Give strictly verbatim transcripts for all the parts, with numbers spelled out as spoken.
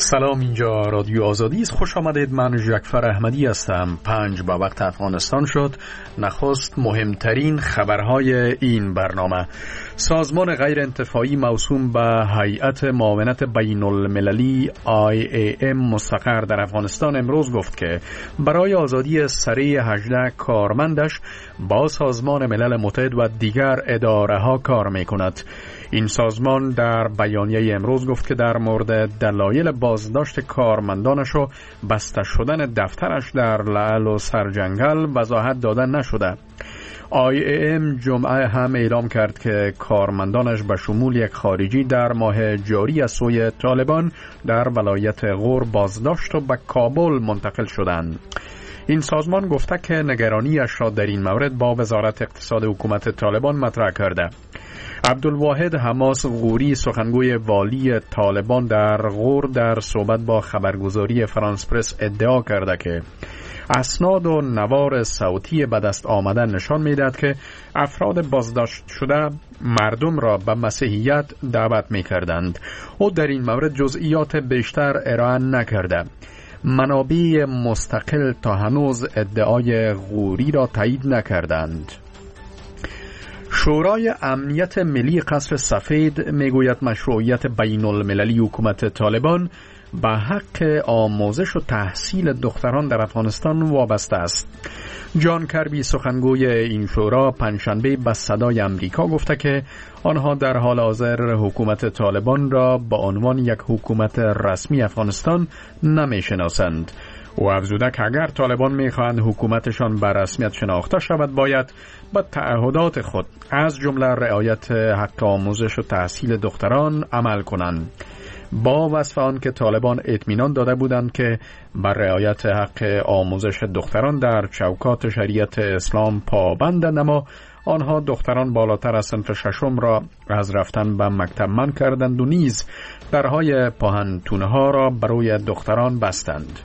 سلام، اینجا رادیو آزادی است. خوش آمدید. من جعفر احمدی هستم. پنج با وقت افغانستان شد. نخست مهمترین خبرهای این برنامه. سازمان غیر انتفاعی موسوم به هیئت معاونت بین المللی آی ای ام مستقر در افغانستان امروز گفت که برای آزادی سریع هجده کارمندش با سازمان ملل متحد و دیگر اداره ها کار می کند. این سازمان در بیانیه امروز گفت که در مورد دلایل بازداشت کارمندانش و بسته شدن دفترش در لعل و سرجنگل وضاحت داده نشده. آی ای ام جمعه هم اعلام کرد که کارمندانش به شمول یک خارجی در ماه جاری از سوی طالبان در ولایت غور بازداشت و به کابل منتقل شدند. این سازمان گفته که نگرانیش را در این مورد با وزارت اقتصاد حکومت طالبان مطرح کرده. عبدالواحد حماس غوری سخنگوی والی طالبان در غور در صحبت با خبرگزاری فرانس پرس ادعا کرده که اسناد و نوار صوتی به دست آمده نشان می‌دهد که افراد بازداشت شده مردم را به مسیحیت دعوت می‌کردند. او در این مورد جزئیات بیشتر ارائه نکرده. منابع مستقل تا هنوز ادعای غوری را تایید نکردند. شورای امنیت ملی قصر سفید میگوید مشروعیت بین المللی حکومت طالبان به حق آموزش و تحصیل دختران در افغانستان وابسته است. جان کربی سخنگوی این شورا پنجشنبه به صدای امریکا گفته که آنها در حال حاضر حکومت طالبان را به عنوان یک حکومت رسمی افغانستان نمیشناسند. و افزوده که اگر طالبان میخواهند حکومتشان به رسمیت شناخته شود باید به تعهدات خود از جمله رعایت حق آموزش و تحصیل دختران عمل کنند. با وصف آن که طالبان اطمینان داده بودند که بر رعایت حق آموزش دختران در چوکات شریعت اسلام پابندند، اما آنها دختران بالاتر از صنف ششم را از رفتن به مکتب منع کردند و نیز درهای پاهنتونها را برای دختران بستند.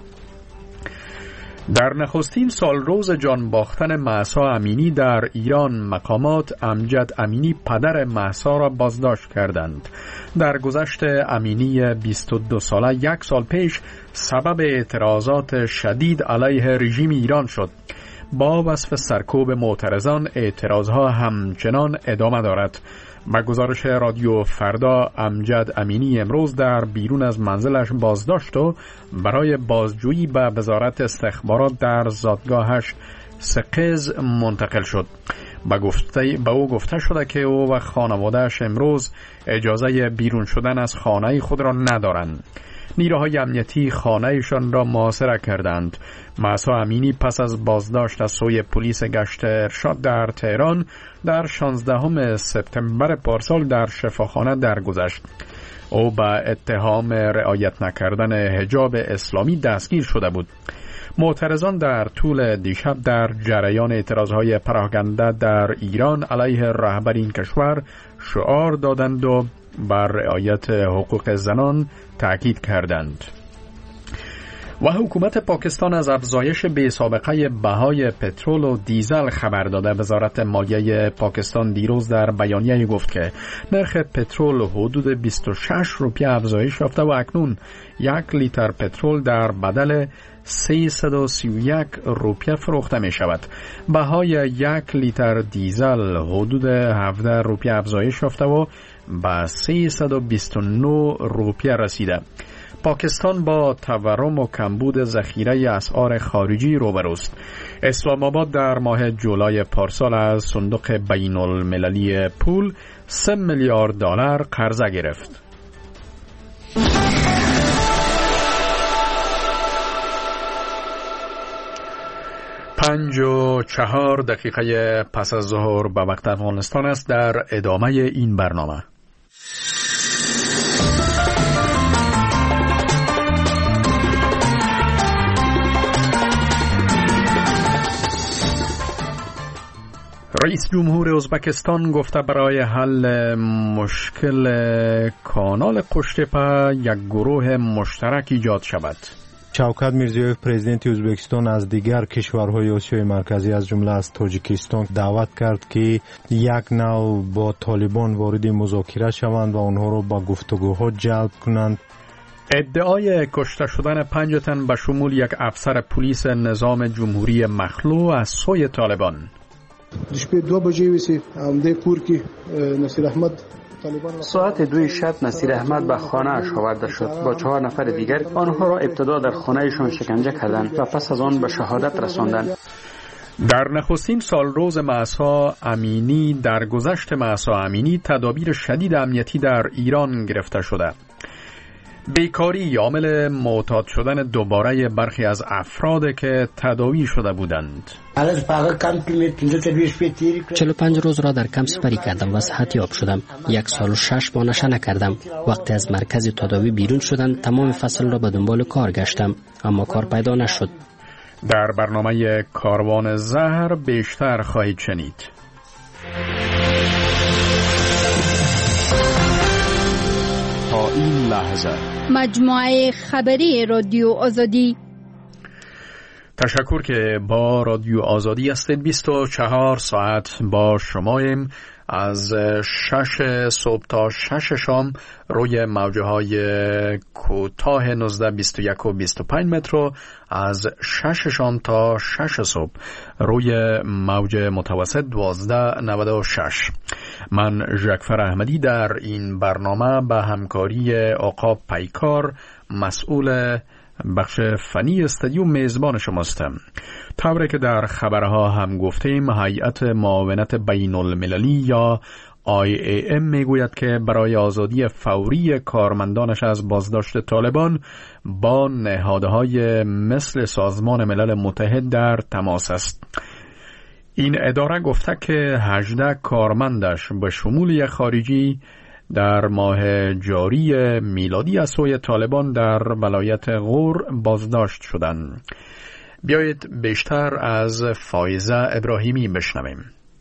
در نخستین سال روز جان باختن مهسا امینی در ایران مقامات امجد امینی پدر مهسا را بازداشت کردند. در گذشت امینی بیست و دو ساله یک سال پیش سبب اعتراضات شدید علیه رژیم ایران شد. با وصف سرکوب معترضان اعتراضها همچنان ادامه دارد. با گزارش رادیو فردا امجد امینی امروز در بیرون از منزلش بازداشت و برای بازجویی به وزارت استخبارات در زادگاهش سقز منتقل شد. با گفته با او گفته شده که او و خانواده‌اش امروز اجازه بیرون شدن از خانه خود را ندارند. نیروهای امنیتی خانه‌شان را محاصره کردند. مهسا امینی پس از بازداشت از سوی پلیس گشت ارشاد در تهران در شانزدهم سپتامبر پارسال در شفاخانه درگذشت. او به اتهام رعایت نکردن حجاب اسلامی دستگیر شده بود. معترضان در طول دیشب در جریان اعتراضهای پراکنده در ایران علیه رهبر این کشور شعار دادند و بر رعایت حقوق زنان تاکید کردند. و حکومت پاکستان از افزایش بی‌سابقه بهای پترول و دیزل خبر داده. وزارت مالیه پاکستان دیروز در بیانیه گفت که نرخ پترول حدود بیست و شش روپیه افزایش یافته و اکنون یک لیتر پترول در بدل سیصد و سی و یک روپیه فروخته می شود. بهای یک لیتر دیزل حدود هفده روپیه افزایش یافته و به سیصد و بیست و نه روپیه رسیده. پاکستان با تورم و کمبود ذخیره اسعار خارجی روبروست. اسلام آباد در ماه جولای پارسال از صندوق بین المللی پول سه میلیارد دلار قرضه گرفت. پنج و چهار دقیقه پس از ظهر به وقت افغانستان است. در ادامه این برنامه رئیس جمهور ازبکستان گفته برای حل مشکل کانال قشتپه یک گروه مشترک ایجاد شود. شوکت میرزیویف پرزیدنت ازبکستان از دیگر کشورهای آسیای مرکزی از جمله از تاجیکستان دعوت کرد که یک نوع با طالبان وارد مذاکره شوند و آنها را به گفتگوها جلب کنند. ادعای کشته شدن پنج تن به شمول یک افسر پلیس نظام جمهوری مخلوع از سوی طالبان. دشپی دو بجه ویسی عمده پور کی نصیر احمد ساعت دوی شب نصیر احمد به خانه اش آورده شد. با چهار نفر دیگر آنها را ابتدا در خانهشان شکنجه کردند و پس از آن به شهادت رساندند. در نخستین سال روز مهسا امینی در گذشت مهسا امینی تدابیر شدید امنیتی در ایران گرفته شده. بیکاری عامل معتاد شدن دوباره برخی از افراد که تداوی شده بودند. چهل و پنج روز را در کمپ سپری کردم و صحتیاب شدم. یک سال و شش ماه نشه نکردم. وقتی از مرکز تداوی بیرون شدم تمام فصل را به دنبال کار گشتم، اما کار پیدا نشد. در برنامه کاروان زهر بیشتر خواهید شنید. تا این لحظه مجموعه خبری رادیو آزادی. تشکر که با رادیو آزادی هستید. بیست و چهار ساعت با شماییم. از شش صبح تا شش شام روی موجه های کوتاه نوزده بیست و یک و بیست و پنج متر، از شش شام تا شش صبح روی موج متوسط دوازده نود و شش. من ژکفر احمدی در این برنامه به همکاری آقا پیکار مسئول بخش فنی استودیو میزبان شماستم. طوری که در خبرها هم گفتیم، هیئت معاونت بین المللی یا آی ای ام میگوید که برای آزادی فوری کارمندانش از بازداشت طالبان با نهادهای مثل سازمان ملل متحد در تماس است. این اداره گفته که هجده کارمندش به شمول یک خارجی در ماه جاری میلادی از سوی طالبان در ولایت غور بازداشت شدند. بیایید بیشتر از فایزه ابراهیمی بشنویم.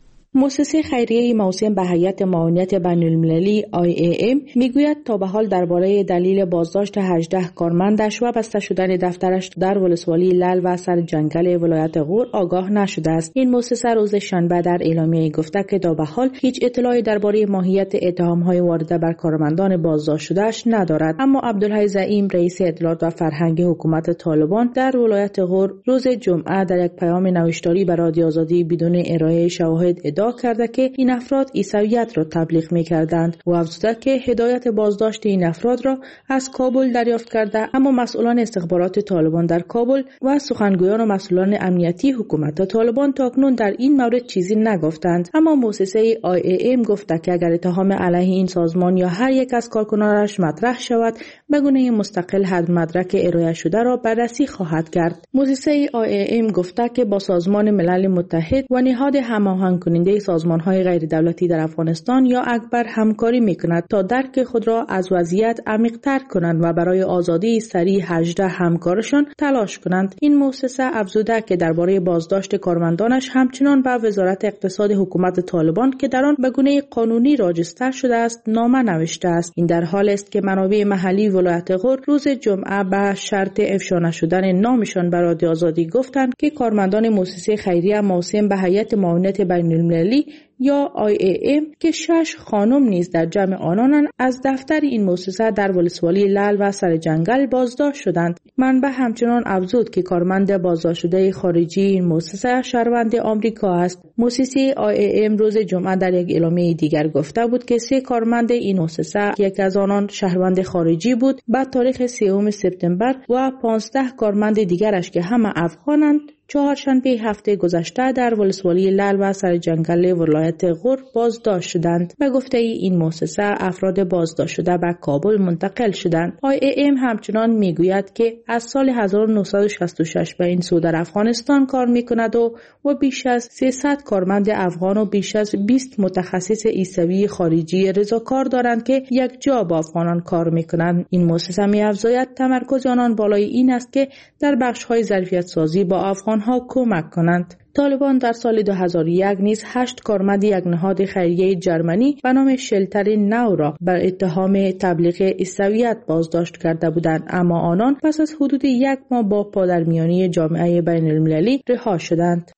مؤسسه خیریه موسوم به هیئت معاونت بین المللی آی ای ام میگوید تا به حال درباره دلیل بازداشت هجده کارمندش و بسته شدن دفترش در ولسوالی لل و سر جنگل ولایت غور آگاه نشده است. این مؤسسه روز شنبه در اعلامیه گفته که تا به حال هیچ اطلاعی درباره ماهیت اتهام‌های وارده بر کارمندان بازداشت شدهش ندارد. اما عبدالحی زعیم رئیس اطلاعات و فرهنگ حکومت طالبان در ولایت غور روز جمعه در یک پیام نوشتاری به رادیو آزادی بدون ارائه شواهد ادعا کرده که این افراد عیسویت را تبلیغ می‌کردند و افزوده که هدایت بازداشت این افراد را از کابل دریافت کرده، اما مسئولان استخبارات طالبان در کابل و سخنگویان و مسئولان امنیتی حکومت طالبان تاکنون در این مورد چیزی نگفتند. اما مؤسسه آی ای ام گفته که اگر اتهام علیه این سازمان یا هر یک از کارکنانش مطرح شود، به گونه مستقل حد مدرک ارائه شده را بررسی خواهد کرد. مؤسسه آی ای ام گفته که با سازمان ملل متحد و نهاد هماهنگ کننده سازمان‌های غیر دولتی در افغانستان یا اکبر همکاری می‌کند تا درک خود را از وضعیت عمیق‌تر کنند و برای آزادی سریع هجده همکارشان تلاش کنند. این مؤسسه افزوده که درباره بازداشت کارمندانش همچنان به وزارت اقتصاد حکومت طالبان که در آن به گونه قانونی راجستر شده است نامه نوشته است. این در حال است که منابع محلی ولایت غور روز جمعه به شرط افشا نشدن نامشان به رادیو آزادی گفتند که کارمندان مؤسسه خیریه موسوم به هیئت معاونت بین المللی یا آی ای ام که شش خانم نیز در جمع آنانند از دفتر این مؤسسه در ولسوالی لل و سر جنگل بازداشت شدند. منبع همچنان افزود که کارمند بازداشت شده خارجی این مؤسسه شهروند آمریکا است. مؤسسه آی ای ام روز جمعه در یک اعلامیه دیگر گفته بود که سه کارمند این مؤسسه، یک از آنان شهروند خارجی بود، با تاریخ سوم سپتامبر و پانزده کارمند دیگرش که همه افغانند چهارشنبه هفته گذشته در ولسوالی لل و سر جنگل ولایت غور بازداشت شدند. به گفته این مؤسسه افراد بازداشت شده به کابل منتقل شدند. آی ای ام همچنان میگوید که از سال هزار و نهصد و شصت و شش به این سو در افغانستان کار میکند و و بیش از سیصد کارمند افغان و بیش از بیست متخصص عیسوی خارجی رضاکار دارند که یک جا با افغانان کار میکنند. این مؤسسه می‌افزاید تمرکز آنان بالای این است که در بخش‌های ظرفیت سازی با افغان ها کمک کنند. طالبان در سال دو هزار و یک نیز هشت کارمند یک نهاد خیریه جرمنی به نام شلتر نو را بر اتهام تبلیغ عیسویت بازداشت کرده بودند، اما آنان پس از حدود یک ماه با پادرمیانی جامعه بین المللی رها شدند.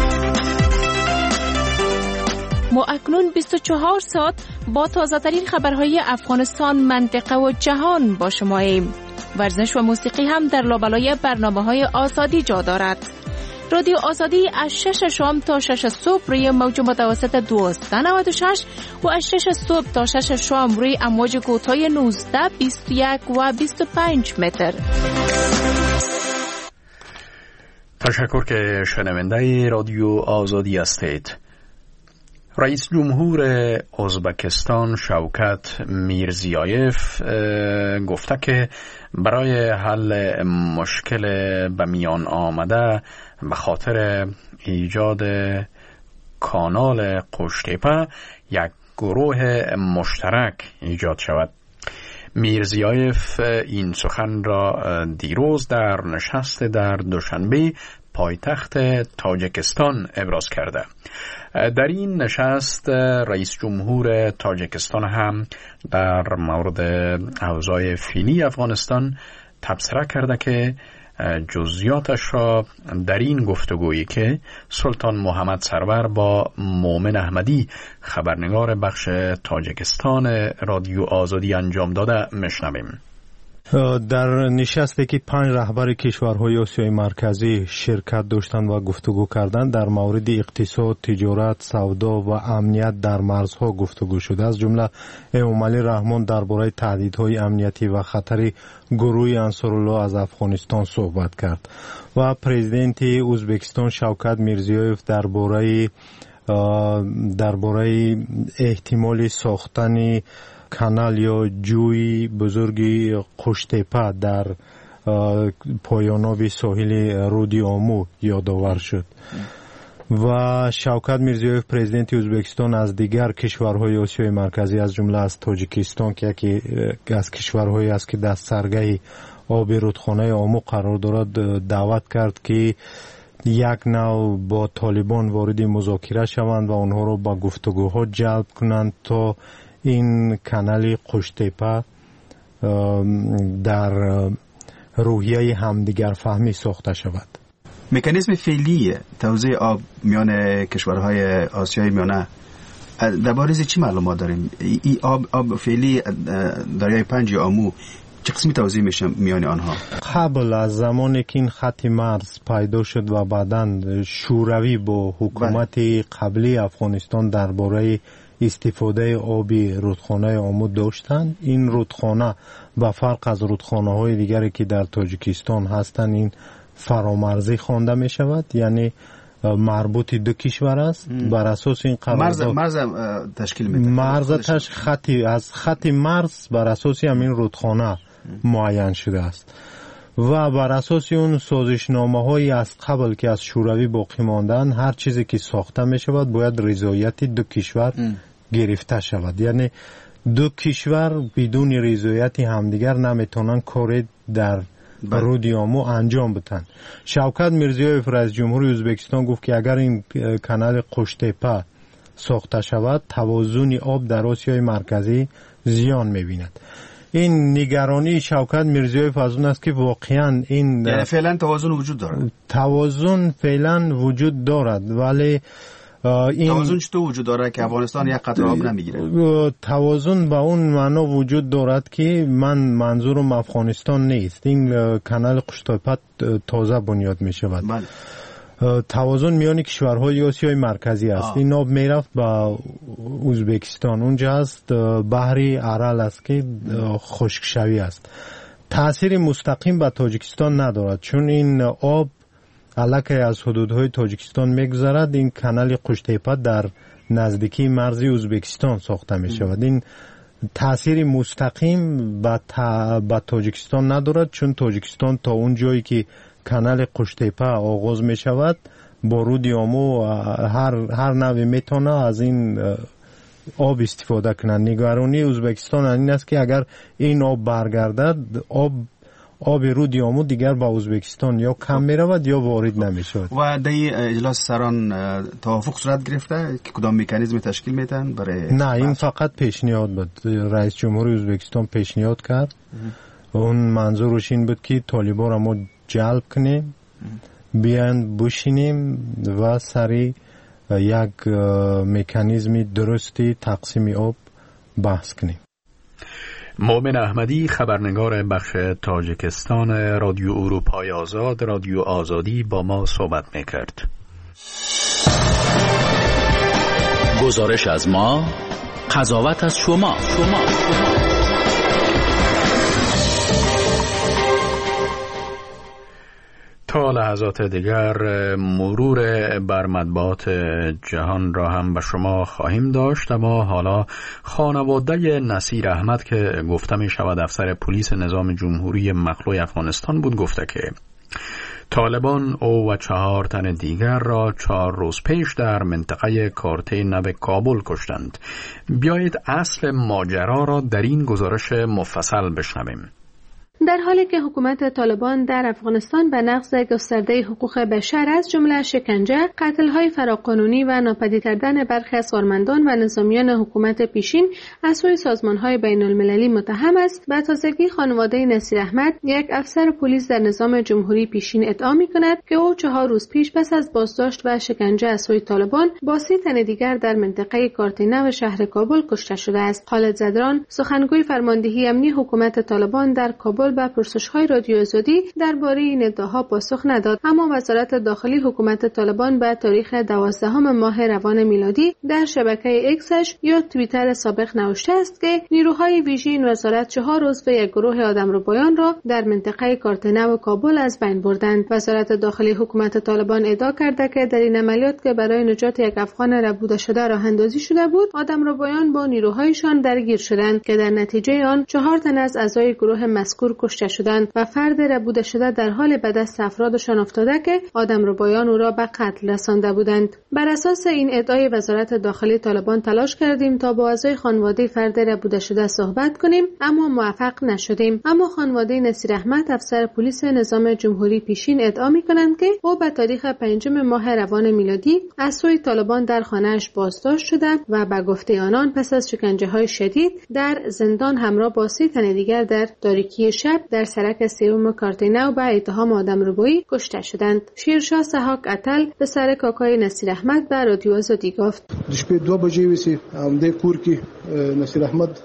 ما اکنون بیست و چهار ساعت با تازه ترین خبرهای افغانستان، منطقه و جهان با شماییم. ورزش و موسیقی هم در لابلای برنامه‌های آزادی جا دارد. رادیو آزادی از شش شام تا شش صبح روی موج متوسط دویست و نود و شش و از شش صبح تا شش شام روی امواج کوتاه نوزده، بیست و یک و بیست و پنج متر. تشکر که شنونده رادیو آزادی هستید. رئیس جمهور ازبکستان شوکت میرزیایف گفته که برای حل مشکل به میان آمده به خاطر ایجاد کانال قوشتیپه یک گروه مشترک ایجاد شود. میرزیایف این سخن را دیروز در نشست در دوشنبه پایتخت تاجیکستان ابراز کرده. در این نشست رئیس جمهور تاجیکستان هم در مورد اوضاع فعلی افغانستان تبصره کرده که جزئیاتش را در این گفتگویی که سلطان محمد سرور با مومن احمدی خبرنگار بخش تاجیکستان رادیو آزادی انجام داده میشنویم. در نشستی که پنج رهبر کشورهای آسیای مرکزی شرکت داشتند و گفتگو کردند در مورد اقتصاد، تجارت، سودا و امنیت در مرزها گفتگو شده. از جمله امامعلی رحمان درباره تهدیدهای امنیتی و خطر گروه انصارالله از افغانستان صحبت کرد و پرزیدنت ازبکستان شوکت میرزیایف درباره درباره احتمال ساختن کانال یا جوی بزرگی قوشتیپه در پایاناب ساحل رود آمو یادآور شد و شوکت میرزیایف پرزیدنت ازبکستان از دیگر کشورهای آسیای مرکزی از جمله از تاجیکستان که یکی از کشورهایی است که در سرگاه آب رودخانه آمو قرار دارد دعوت کرد که یک نوع با طالبان وارد مذاکره شوند و آنها را با گفتگوها جلب کنند تا این کانال قوشتیپه در روحیه همدیگر فهمی ساخته شود. مکانیزم فعلی توزیع آب میان کشورهای آسیای میانه درباره چی معلومات داریم؟ این آب آب فعلی دریای پنج یا آمو چه قسمی توزیع میشه میان آنها؟ قبل از زمانی که این خط مرز پیدا شد و بعداً شوروی با حکومت قبلی افغانستان درباره استفاده آب رودخانه آمو داشتند، این رودخانه به فرق از رودخانه های دیگری که در تاجیکستان هستند این فرامرزی خوانده می شود، یعنی مربوط دو کشور است. بر اساس این قرارداد مرز مرز تشکیل میده، مرز تش خطی از خط مرز بر اساس همین رودخانه معین شده است و بر اساس اون سازشنامه های از قبل که از شوروی باقی ماندن هر چیزی که ساخته می شود باید رضایت دو کشور گرفته شود، یعنی دو کشور بدون رضایت همدیگر نمیتونن کار در رود آمو انجام بدن. شوکت میرزیایف رئیس جمهور ازبکستان گفت که اگر این کانال قوشتیپه ساخته شود توازن آب در آسیای مرکزی زیان میبیند. این نگرانی شوکت میرزیایف از اون است که واقعا این یعنی فعلا توازن وجود دارد. توازن فعلا وجود دارد ولی این توازن چطور وجود دارد که افغانستان یک قطره آب نمیگیره؟ توازن با اون معنا وجود دارد که من منظورم افغانستان نیست. این کانال قوشتیپه تازه بنیاد می شود. بله. توازن میان کشورهای آسیای مرکزی است. آه. این آب میرفت با ازبکستان، اونجا است بحر ارال است که خشک شوی است. تأثیر مستقیم به تاجیکستان ندارد چون این آب علاقه از حدودهای تاجیکستان میگذرد. این کانال قوشتیپه در نزدیکی مرز ازبکستان ساخته می شود. این تأثیر مستقیم به تا... تاجیکستان ندارد چون تاجیکستان تا اون جایی که کانال قوشتیپه آغاز می شود با رود آمو هر هر نوی میتونه از این آب استفاده کنند. نگرانی ازبکستان این است که اگر این آب برگردد آب آب رود آمو دیگر با ازبکستان یا کم می رود یا وارد نمی شود. و در اجلاس سران توافق صورت گرفته که کدام مکانیزم تشکیل میدن برای؟ نه، این فقط پیشنهاد بود. رئیس جمهور ازبکستان پیشنهاد کرد. اون منظورش این بود که طالبان را ما جلب کنیم، بیان بشینیم و سری یک مکانیزم درستی تقسیم آب بحث کنیم. مومن احمدی، خبرنگار بخش تاجیکستان رادیو اروپای آزاد رادیو آزادی با ما صحبت میکرد. گزارش از ما، قضاوت از شما. شما. تا لحظات دیگر مرور بر مطبوعات جهان را هم به شما خواهیم داشت، اما حالا خانواده نصیر احمد که گفته می شود افسر پلیس نظام جمهوری مخلوع افغانستان بود، گفته که طالبان او و چهار تن دیگر را چهار روز پیش در منطقه کارته نو کابل کشتند. بیایید اصل ماجرا را در این گزارش مفصل بشنویم. در حالی که حکومت طالبان در افغانستان به نقض گسترده حقوق بشر از جمله شکنجه، قتل‌های فراقانونی و ناپدید کردن برخی از کارمندان و نظامیان حکومت پیشین از سوی سازمان‌های بین‌المللی متهم است، به تازگی خانواده نصیر احمد، یک افسر پلیس در نظام جمهوری پیشین، ادعا می‌کند که او چهار روز پیش پس از بازداشت و شکنجه از سوی طالبان با سی تن دیگر در منطقه کارته نو شهر کابل کشته شده است. خالد زدران، سخنگوی فرماندهی امنی حکومت طالبان در کابل، با پرسش‌های رادیو آزادی درباره این ادعاها پاسخ نداد، اما وزارت داخلی حکومت طالبان به تاریخ دوازدهم ماه روان میلادی در شبکه اکسش یا توییتر سابق نوشته است که نیروهای ویژه این وزارت چهار عضو یک گروه آدمربایان را در منطقه کارته نو کابل از بین بردند. وزارت داخلی حکومت طالبان ادعا کرده که در این عملیات که برای نجات یک افغان ربوده شده راه اندازی شده بود، آدمربایان با نیروهایشان درگیر شدند که در نتیجه آن چهار تن از اعضای گروه مذکور کشته شدند و فرد ربوده شده در حال به دست افرادشان افتاده که آدمربایان او را به قتل رسانده بودند. بر اساس این ادعای وزارت داخلی طالبان تلاش کردیم تا با اعضای خانواده فرد ربوده شده صحبت کنیم، اما موفق نشدیم. اما خانواده نصیر احمد، افسر پلیس نظام جمهوری پیشین، ادعا می‌کنند که او به تاریخ پنجم ماه روان میلادی از سوی طالبان در خانه‌اش بازداشت شده و به گفته آنان پس از شکنجه‌های شدید در زندان همراه با سی تن دیگر در تاریکی شب در سرک سیوم کارته نو به اتهام آدمربایی کشته شدند. شیرشاه سحاک اتل به سر کاکای نصیر احمد به رادیو آزادی گفت: دشپی دو بجې وسی د کور کې نصیر احمد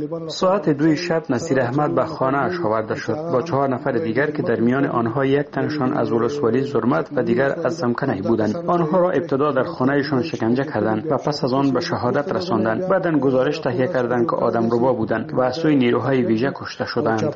ساعت دوی شب نصیر احمد به خانه اش آورده شد با چهار نفر دیگر که در میان آنها یک تنشان از ولسوالی زرمت و دیگر از سمکنه بودند. آنها را ابتدا در خانهشان شکنجه کردند و پس از آن به شهادت رساندند. بعداً گزارش تهیه کردند که آدمربا بودند و از سوی نیروهای ویژه کشته شدند.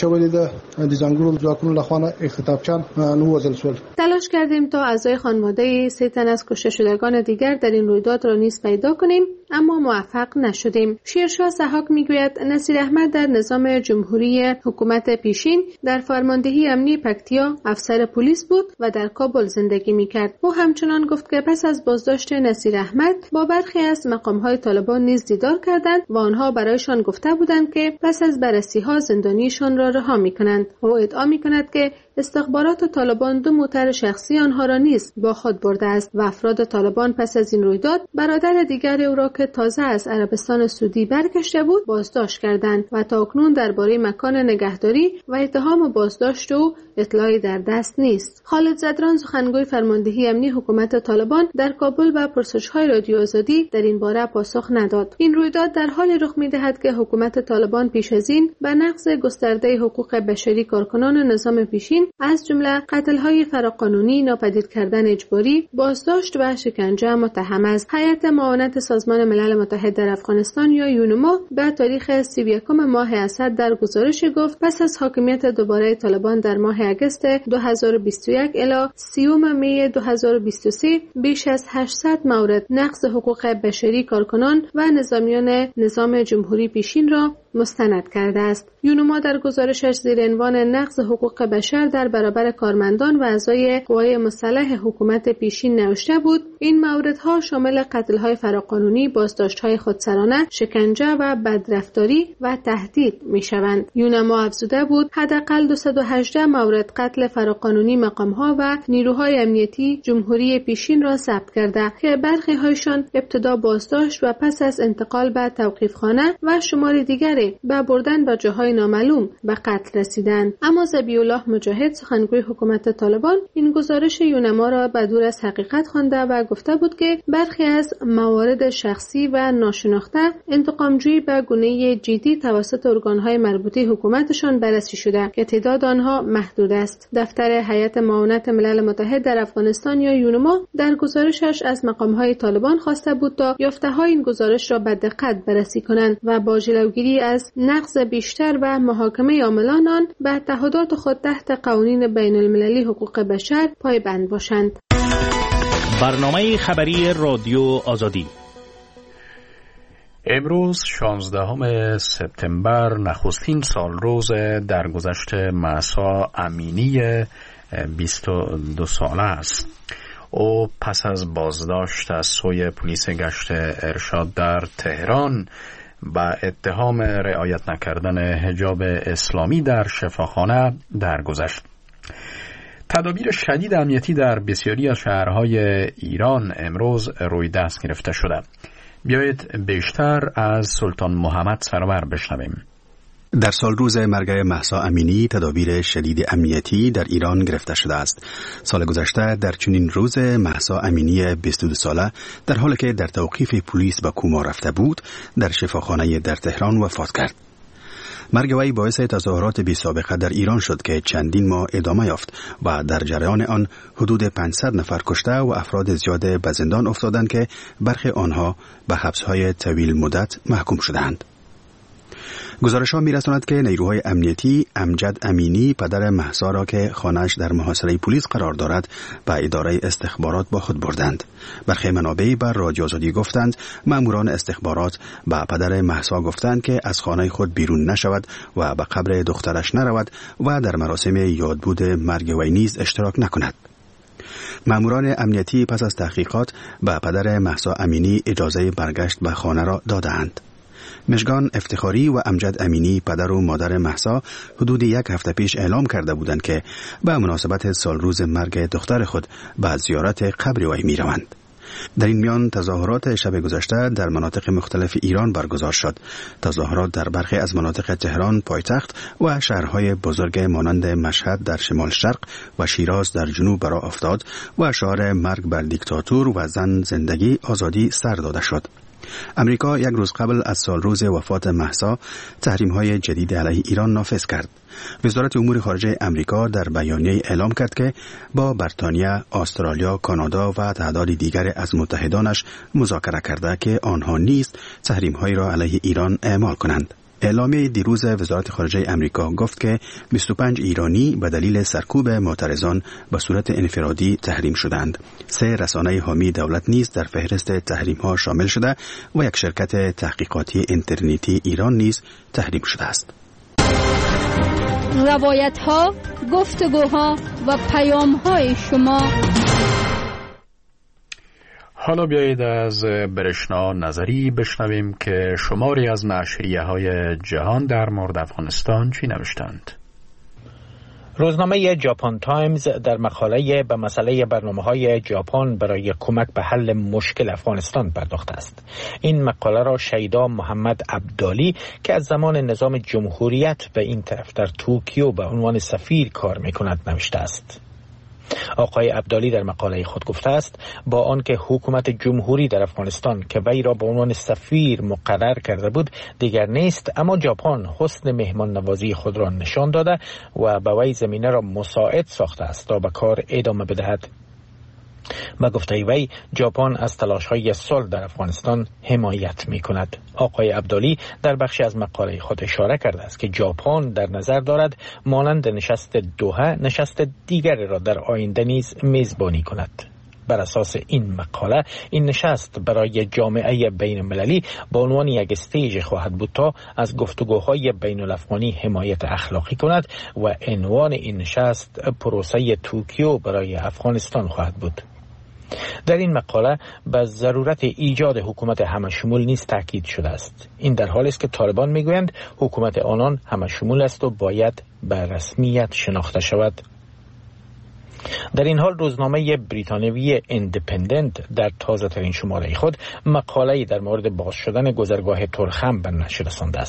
تلاش کردیم تا اعضای خانواده سه تن از کشته شدگان دیگر در این رویداد را نیز پیدا کنیم، اما موفق نشدیم. شیرشاه سحاک میگوید نصیر احمد در نظام جمهوری حکومت پیشین در فرماندهی امنی پکتیا افسر پلیس بود و در کابل زندگی میکرد. او همچنان گفت که پس از بازداشت نصیر احمد با برخی از مقامهای طالبان نیز دیدار کردند و آنها برایشان گفته بودند که پس از بررسی‌ها زندانیشان را رها میکنند. او ادعا میکند که استخبارات طالبان دو موتر شخصی آنها را نیز با خود برده است و افراد طالبان پس از این رویداد برادر دیگر او را که تازه از عربستان سعودی برگشته بود بازداشت کردند و تاکنون درباره مکان نگهداری و اتهام بازداشت او اطلاعی در دست نیست. خالد زدران، سخنگوی فرماندهی امنی حکومت طالبان در کابل به پرسش‌های رادیو آزادی در این باره پاسخ نداد. این رویداد در حالی رخ می‌دهد که حکومت طالبان پیش از این به نقض گسترده حقوق بشری کارکنان نظام پیشین از جمله قتل‌های فراقانونی، ناپدید کردن اجباری، بازداشت و شکنجه متهم است. هیئت معاونت سازمان ملل متحد در افغانستان یا یونما به تاریخ سی و یکم ماه اسد در گزارش گفت پس از حاکمیت دوباره طالبان در ماه اگست دو هزار و بیست و یک الی سیوم می دو هزار و بیست و سه بیش از هشتصد مورد نقض حقوق بشری کارکنان و نظامیان نظام جمهوری پیشین را مستند کرده است. یونما در گزارشش زیر عنوان نقض حقوق بشر در برابر کارمندان و اعضای قوای مسلح حکومت پیشین نوشته بود این موردها شامل قتل‌های فراقانونی، بازداشت‌های خودسرانه، شکنجه و بدرفتاری و تهدید می‌شوند. یونما افزوده بود حداقل دویست و هجده مورد قتل فراقانونی مقام‌ها و نیروهای امنیتی جمهوری پیشین را ثبت کرده که برخی هایشان ابتدا بازداشت و پس از انتقال به توقیفخانه و شمار دیگر دفعه به بردن به جاهای نامعلوم به قتل رسیدند. اما ذبیح الله مجاهد سخنگوی حکومت طالبان این گزارش یونما را به دور از حقیقت خوانده و گفته بود که برخی از موارد شخصی و ناشناخته انتقامجویی به گونه جدی توسط ارگان‌های مربوطه حکومتشان بررسی شده که تعداد آنها محدود است. دفتر هیئت معاونت ملل متحد در افغانستان یا یونما در گزارشش از مقام‌های طالبان خواسته بود تا یافته‌های این گزارش را به دقت بررسی کنند و با جلوگیری از نقض بیشتر و محاکمه عاملان آن به تعهدات خود تحت قوانین بین المللی حقوق بشر پایبند باشند. برنامه خبری رادیو آزادی امروز شانزدهم سپتامبر نخستین سالروز درگذشت مهسا امینی بیست و دو ساله است. او پس از بازداشت از سوی پلیس گشت ارشاد در تهران با اتهام رعایت نکردن حجاب اسلامی در شفاخانه درگذشت. تدابیر شدید امنیتی در بسیاری از شهرهای ایران امروز روی دست گرفته شده. بیایید بیشتر از سلطان محمد سرور بشنویم. در سال روز مرگ مهسا امینی تدابیر شدید امنیتی در ایران گرفته شده است. سال گذشته در چنین روز مهسا امینی بیست و دو ساله در حالی که در توقیف پلیس به کوما رفته بود در شفاخانه در تهران وفات کرد. مرگ وی باعث تظاهرات بی سابقه در ایران شد که چندین ماه ادامه یافت و در جریان آن حدود پانصد نفر کشته و افراد زیاد به زندان افتادند که برخی آنها به حبس‌های طویل مدت محکوم شدند. گزارش‌ها می‌رساند که نیروهای امنیتی امجد امینی پدر مهسا را که خانه‌اش در محاصره پلیس قرار دارد به اداره استخبارات با خود بردند. برخی منابع بر رادیو آزادی گفتند مأموران استخبارات به پدر مهسا گفتند که از خانه خود بیرون نشود و به قبر دخترش نرود و در مراسم یادبود مرگ وی نیز اشتراک نکند. مأموران امنیتی پس از تحقیقات به پدر مهسا امینی اجازه برگشت به خانه را دادند. مژگان افتخاری و امجد امینی پدر و مادر مهسا حدود یک هفته پیش اعلام کرده بودند که به مناسبت سالروز مرگ دختر خود به زیارت قبر وی می روند. در این میان تظاهرات شب گذشته در مناطق مختلف ایران برگزار شد. تظاهرات در برخی از مناطق تهران پایتخت و شهرهای بزرگ مانند مشهد در شمال شرق و شیراز در جنوب برآ افتاد و شعار مرگ بر دیکتاتور و زن زندگی آزادی سر داده شد. امریکا یک روز قبل از سالروز وفات مهسا تحریم‌های جدید علیه ایران نافذ کرد. وزارت امور خارجه امریکا در بیانیه اعلام کرد که با بریتانیا، استرالیا، کانادا و تعدادی دیگر از متحدانش مذاکره کرده که آنها نیز تحریم‌هایی را علیه ایران اعمال کنند. اعلامیه دیروز وزارت خارجه امریکا گفت که بیست و پنج ایرانی به دلیل سرکوب معترضان به صورت انفرادی تحریم شدند. سه رسانه حامی دولت نیز در فهرست تحریم‌ها شامل شده و یک شرکت تحقیقاتی اینترنتی ایران نیز تحریم شده است. روایت‌ها، گفتگوها و پیام‌های شما. حالا بیایید از برشنا نظری بشنویم که شماری از نشریه‌های جهان در مورد افغانستان چی نوشتند. روزنامه ژاپن تایمز در مقاله به مسئله برنامه‌های ژاپن برای کمک به حل مشکل افغانستان پرداخته است. این مقاله را شیدا محمد عبدالی که از زمان نظام جمهوریت به این طرف در توکیو به عنوان سفیر کار می‌کند نوشته است. آقای عبدالی در مقاله خود گفته است با آنکه حکومت جمهوری در افغانستان که وی را به عنوان سفیر مقرر کرده بود دیگر نیست، اما ژاپن حسن مهمان نوازی خود را نشان داده و به وی زمینه را مساعد ساخته است تا به کار ادامه بدهد. با گفته وی ژاپن از تلاش‌های صلح در افغانستان حمایت می‌کند. آقای عبدالی در بخشی از مقاله خود اشاره کرده است که ژاپن در نظر دارد مانند نشست دوحه نشست دیگری را در آینده نیز میزبانی کند. بر اساس این مقاله این نشست برای جامعه بین المللی به عنوان یک استیج خواهد بود تا از گفتگوهای بین الافغانی حمایت اخلاقی کند و عنوان این نشست پروسه توکیو برای افغانستان خواهد بود. در این مقاله به ضرورت ایجاد حکومت همه‌شمول نیز تاکید شده است. این در حالی است که طالبان میگویند حکومت آنان همه‌شمول است و باید به رسمیت شناخته شود. در این حال روزنامه بریتانیایی ایندیپندنت در تازه ترین شماره خود مقاله‌ای در مورد باز شدن گذرگاه تورخم به نشر رسانده است.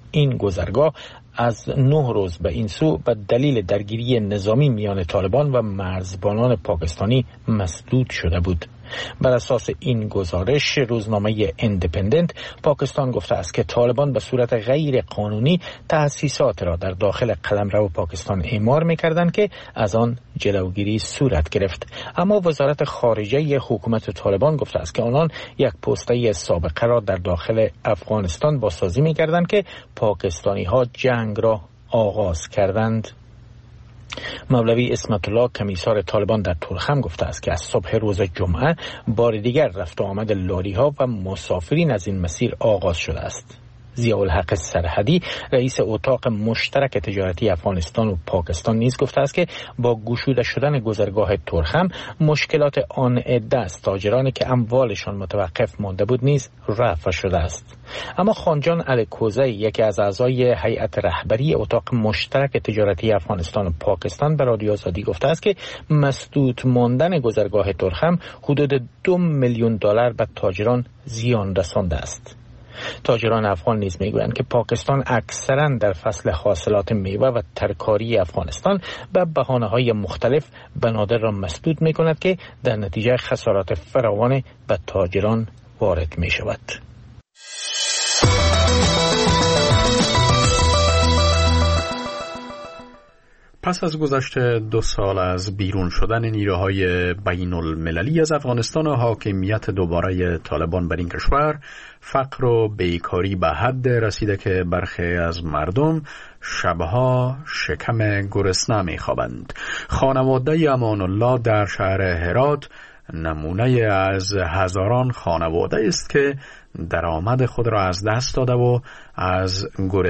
این گذرگاه از نه روز به این سو به دلیل درگیری نظامی میان طالبان و مرزبانان پاکستانی مسدود شده بود. بر اساس این گزارش روزنامه اندیپندنت، پاکستان گفته است که طالبان به صورت غیر قانونی تأسیسات را در داخل قلمرو پاکستان اعمار می‌کردند که از آن جلوگیری صورت گرفت. اما وزارت خارجه حکومت طالبان گفته است که آنان یک پوسته سابقه را در داخل افغانستان بازسازی می‌کردند که پاکستانی‌ها جنگ را آغاز کردند. مولوی اسمت الله کمیسار طالبان در تورخم گفته است که از صبح روز جمعه بار دیگر رفت و آمد لاری‌ها و مسافرین از این مسیر آغاز شده است. ضیاءالحق سرحدی رئیس اتاق مشترک تجارتی افغانستان و پاکستان نیز گفته است که با گشوده شدن گذرگاه تورخم مشکلات آن عده از تاجرانی که اموالشان متوقف مانده بود نیز رفع شده است. اما خانجان الکوزی، یکی از اعضای هیئت رهبری اتاق مشترک تجارتی افغانستان و پاکستان، به رادیو آزادی گفته است که مسدود ماندن گذرگاه تورخم حدود دو میلیون دلار به تاجران زیان رسانده است. تاجران افغان نیز میگویند که پاکستان اکثرا در فصل حاصلات میوه و ترکاری افغانستان به بهانه‌های مختلف بنادر را مسدود میکند که در نتیجه خسارات فراوان به تاجران وارد میشود. پس از گذشت دو سال از بیرون شدن نیروهای بین المللی از افغانستان و حاکمیت دوباره طالبان بر این کشور، فقر و بیکاری به حد رسیده که برخی از مردم شبها شکم گرسنه می‌خوابند. خانواده امان الله در شهر هرات نمونه از هزاران خانواده است که درآمد خود را از دست داده و از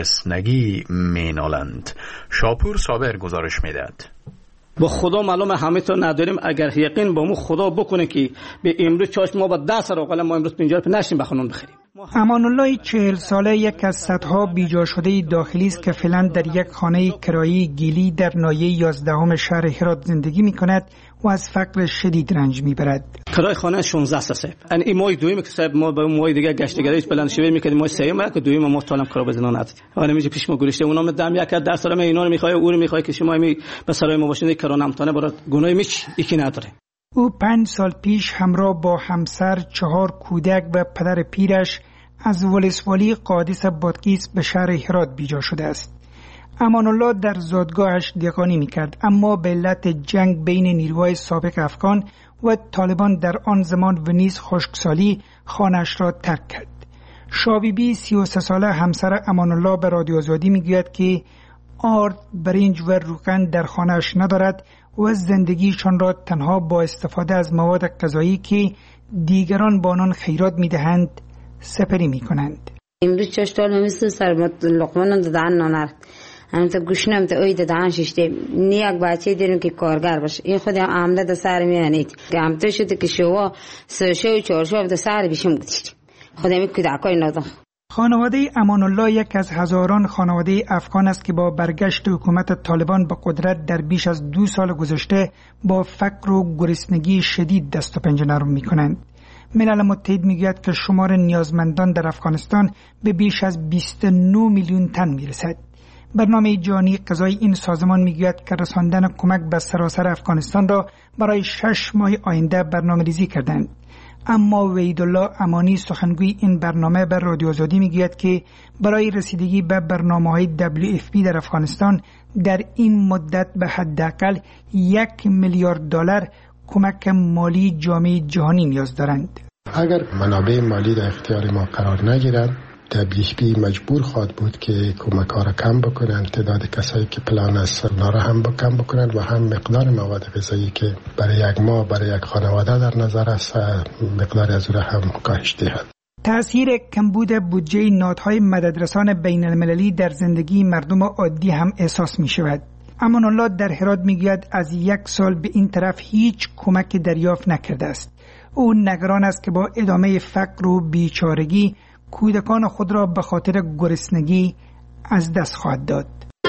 گرسنگی مینالند. شاپور صابر گزارش میدهد. با خدا معلومه همه تا نداریم. اگر یقین با مو خدا بکنه که به امروز چاش ما با ده سر اقل ما امروز پنجاه روپیه نشیم بخونون بخریم. امان الله چهل ساله یک از صدها بیجا شده داخلی است که فعلا در یک خانه کرایی گیلی در ناحیه یازدهم شهر هرات زندگی می کند و از فقر شدید رنج میبرد. کرای خانه شانزده سه. ان این ماه دویم که صاحب ما با ماه دیگه گشتگیریش بلند شویم میکردیم، ماه سوم که دویم ما طالب کرا بزنان نداد. حالا میگه پیش ما گلشته اونم دم یک در سر اینا رو میخواد، اون رو میخواد که شما می به سرای ما باشید کرا نمتانه برات گناه میچ یکی نداره. او پنج سال پیش همراه با همسر، چهار کودک و پدر پیرش از ولسوالی قادس بادغیس به شهر هرات بیجا شده است. امان الله در زادگاهش دهقانی میکرد، اما به علت جنگ بین نیروهای سابق افغان و طالبان در آن زمان و نیز خشکسالی خانه‌اش را ترک کرد. شابیبی سی و سه ساله همسر امان الله به رادیو آزادی میگوید که آرد، برنج و روغن در خانه‌اش ندارد و زندگیشان را تنها با استفاده از مواد غذایی که دیگران با آنان خیرات میدهند سپری میکنند. امروز چشتال مثل سربت لقمان دادن نانر هم تا گوشنم تا اوی دادن ششته نیاک بچه دیرم که کارگر باشه. این خودم عمله دا سر میانید که عمده شده که شوا سه و چهار شو دا سر بیشم گذاشت. خودم کودکای نادم. خانواده امان الله یک از هزاران خانواده افغان است که با برگشت حکومت طالبان به قدرت در بیش از دو سال گذشته با فقر و گرسنگی شدید دست و پنجه نرم میکنند. ملل متحد میگوید که شمار نیازمندان در افغانستان به بیش از بیست و نه میلیون تن میرسد. برنامه جهانی غذایی این سازمان میگوید که رساندن کمک به سراسر افغانستان را برای شش ماه آینده برنامه ریزی کردند. اما وحیدالله امانی سخنگوی این برنامه بر رادیو آزادی میگوید که برای رسیدگی به برنامه‌های دبلیو اف پی در افغانستان در این مدت به حداقل یک میلیارد دلار کمک مالی جامعه جهانی نیاز دارند. اگر منابع مالی در اختیار ما قرار نگیرد، دبلیو اف پی مجبور خواهد بود که کمک ها را کم بکنند، تعداد کسایی که پلان است اونا را هم کم بکنند و هم مقدار مواد غذایی که برای یک ماه برای یک خانواده در نظر است مقدار از او را هم کاهش دهد. تأثیر کمبود بودجه نهادهای مددرسان بین المللی در زندگی مردم عادی هم احساس می شود. امان الله در هرات میگوید از یک سال به این طرف هیچ کمک دریافت نکرده است. او نگران است که با ادامه فقر و بیچارگی کودکان خود را به خاطر گرسنگی از دست خواهد داد.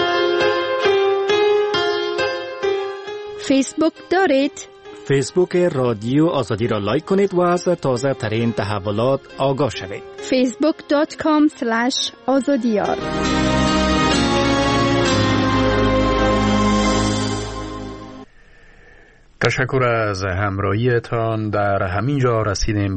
فیسبوک دارید؟ فیسبوک رادیو آزادی را لایک کنید و از تازه ترین تحولات آگاه شوید. فیسبوک دات کام اسلش آزادیار تشکر از همراهیتان. در همین جا رسیدیم